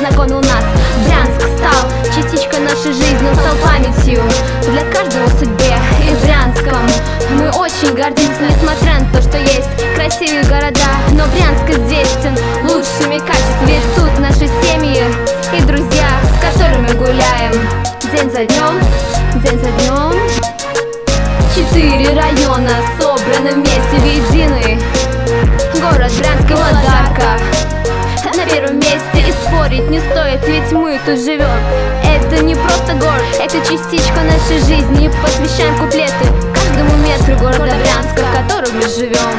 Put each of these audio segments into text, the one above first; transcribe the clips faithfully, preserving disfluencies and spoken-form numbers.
познакомил нас. Брянск стал частичкой нашей жизни, он стал памятью для каждого в судьбе. И Брянском мы очень гордимся, несмотря на то, что есть красивые города, но Брянск известен лучшими качествами. Ведь тут наши семьи и друзья, с которыми гуляем день за днем, день за днем. Четыре района собраны вместе в единый город Брянск и Владарка. На первом месте и спорить не стоит, ведь мы тут живем. Это не просто город, это частичка нашей жизни. И посвящаем куплеты каждому метру города Брянска, в котором мы живем.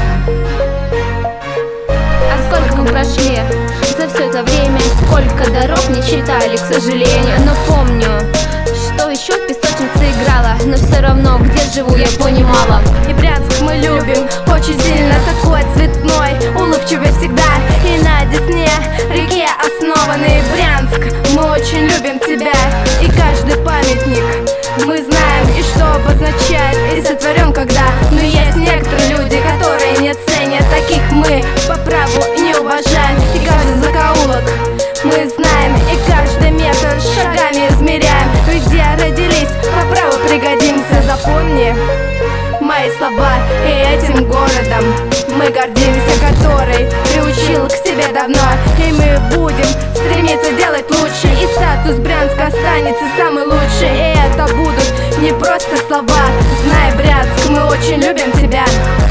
А сколько мы прошли за все это время, сколько дорог не читали, к сожалению. Но помню, что еще в песочнице играла, но все равно, где живу, я понимала. И Брянск мы любим очень сильно, такой цветной, улыбчивый всегда. И на Десне, реке основанный Брянск, мы очень любим тебя. И каждый памятник мы знаем, и что обозначает, и сотворен когда. Но есть некоторые люди, которые не ценят таких мы по праву не уважаем. И каждый закоулок мы знаем, и каждый метр шагами измеряем. Мы где родились, по праву пригодимся. Запомни мои слова, и этим городом мы гордимся, который приучил к себе давно. И мы будем стремиться делать лучше, и статус Брянска останется самый лучший. И это будут не просто слова. Знай, Брянск, мы очень любим тебя.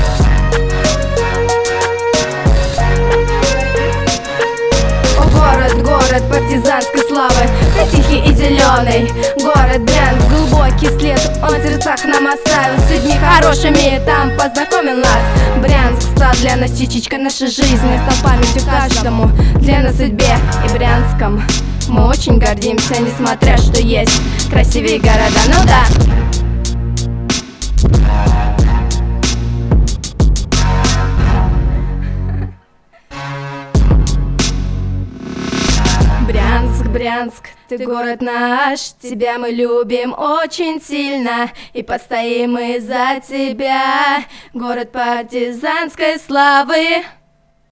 О, город, город партизанской славы, ты тихий и зеленый. Город Брянск, глубокий след он в сердцах нам оставил. С людьми хорошими там познакомил нас. Брянск стал для нас частичкой нашей жизни, стал памятью каждому для нас судьбе. И Брянском мы очень гордимся, несмотря что есть красивее города. Ну да. Брянск, Брянск, ты город наш, тебя мы любим очень сильно, и постоим мы за тебя, город партизанской славы.